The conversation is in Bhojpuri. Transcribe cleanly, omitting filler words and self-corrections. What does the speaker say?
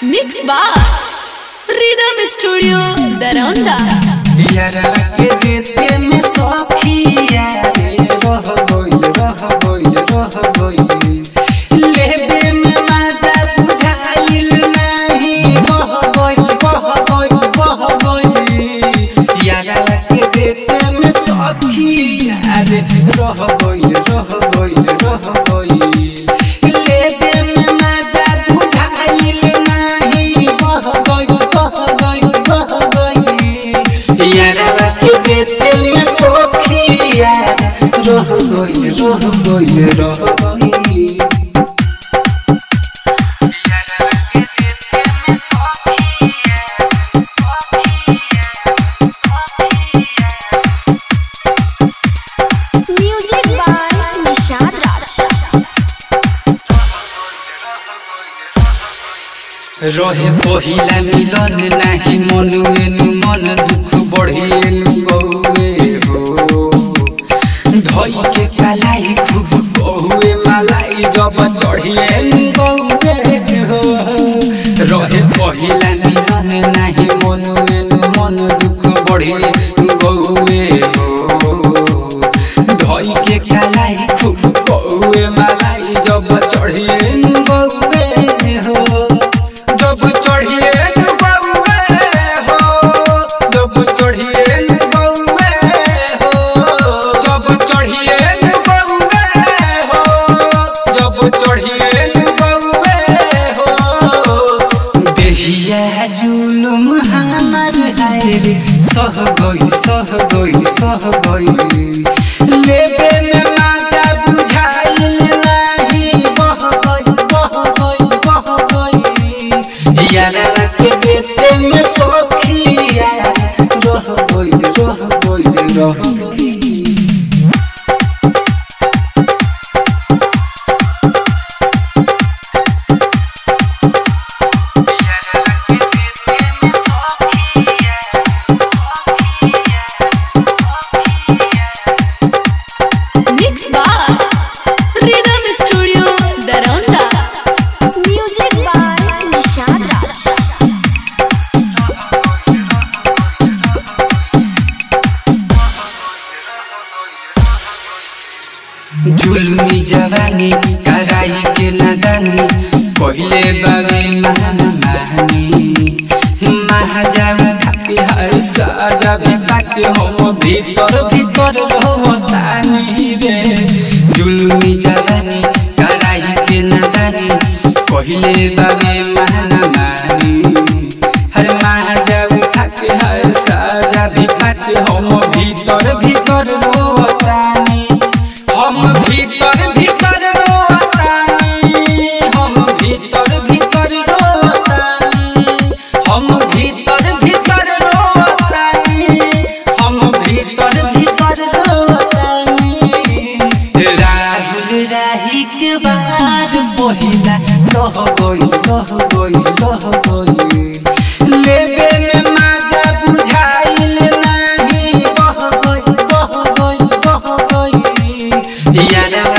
Mix Bar Rhythm Studio Daronda यारा के देते में सखिया रह गइल लेबे में मजा बुझाइल नहीं बह गइल यारा के देते में सखिया रह गइल लेबे में मजा बुझाइल नहीं बह गइल यारा के देते में सखिया रह गइल Music by Nishad Raj रहे पहिला मिलन नाही मनुएनु मन दुख बढ़िएनु बहुए हो धई के कलाई खूब बहुए मलाई जब चढ़िएनु बहुए हो रहे पहिला मिलन नाही मनुएनु मन दुख बढ़िएनु बहुए हो धई के कलाई खूब बहुए मलाई जब चढ़िएनु बहुए हो जब चढ़िए बउए हो जब चढ़िए बउए हो जब चढ़िए बउए हो जब चढ़िए बउए हो देहिया जुलुम हमर हायरे सह गई लेबे में मजा बुझाइल नहीं बह गई यारा के देते में सखिया रह गइल Mix Bar Rhythm Studio Daronda Music by Nishad Raj जुल्मी जवानी कराई के नदानी पहिले बाबे महानी महाजाऊ खाके हर साजा भी पाके हम भीतर रहतानी रे जुल्मी जवानी कराई के नदानी पहिले बाबे महानी हर महाजाऊ खाके हर साजा भी पाके हम भीतर रहतानी हम भीतर रोतानी हम भीतर रोतानी हम भीतर रोतानी हम भीतर रोतानी राहुल राही के बार पहिला रह गइल लेबे में मजा बुझाइल नहीं बह गइल यारा